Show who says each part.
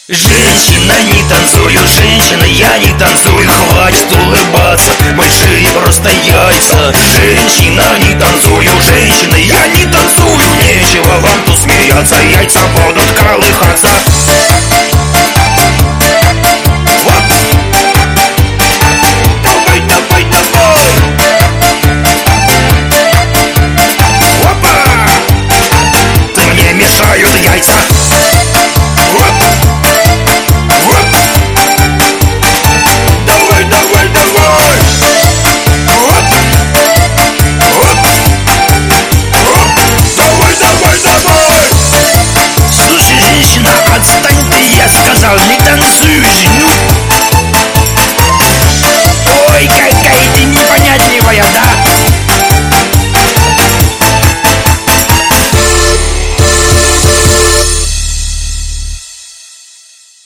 Speaker 1: Женщина, не танцую, женщина, я не танцую. Хватит улыбаться, большие просто яйца. Женщина, не танцую, женщина, я не танцую. Нечего вам тут смеяться, яйца будут колыхаться. Мешают яйца. Давай, давай, давай. Давай, давай, давай. Слушай, женщина, отстань ты, я сказал, не танцуй, женю.